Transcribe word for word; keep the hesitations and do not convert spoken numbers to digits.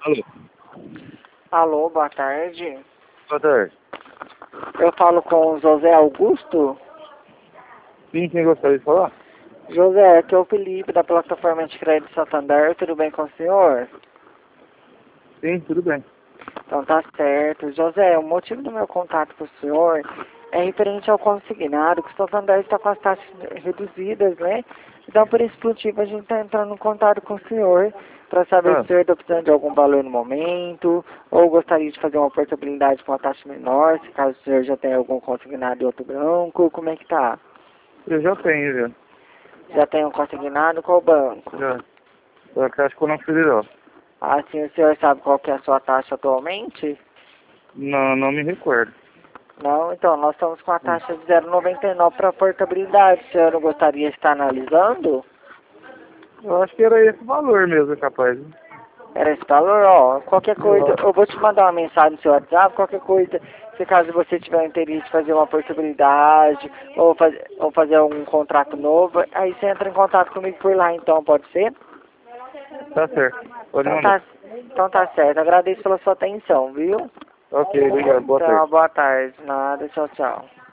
Alô? Alô, boa tarde. Boa tarde. Eu falo com o José Augusto. Sim, quem gostaria de falar? José, aqui é o Felipe da plataforma de crédito Santander. Tudo bem com o senhor? Sim, tudo bem. Então tá certo. José, o motivo do meu contato com o senhor é referente ao consignado, que o Santander está com as taxas reduzidas, né? Então por esse motivo a gente está entrando em contato com o senhor para saber se Ah, o senhor está precisando de algum valor no momento, ou gostaria de fazer uma portabilidade com uma taxa menor, se caso o senhor já tenha algum consignado em outro banco, como é que tá? eu já tenho, já. Já tem um consignado, qual banco? Já. Da Caixa Econômica Federal. Assim o senhor sabe qual que é a sua taxa atualmente? Não, não me recordo. Não, então nós estamos com a Hum. taxa de zero vírgula noventa e nove para portabilidade. O senhor não gostaria de estar analisando? Eu acho que era esse o valor mesmo, capaz. Era esse valor, ó. Qualquer Eu coisa, acho. eu vou te mandar uma mensagem no seu WhatsApp, qualquer coisa, se caso você tiver interesse de fazer uma portabilidade ou, faz, ou fazer um contrato novo, aí você entra em contato comigo por lá então, pode ser? Tá certo. Pode Então mandar. tá, então tá certo. Agradeço pela sua atenção, viu? Ok, obrigado. Boa tarde. Então, boa tarde. Nada, tchau, tchau.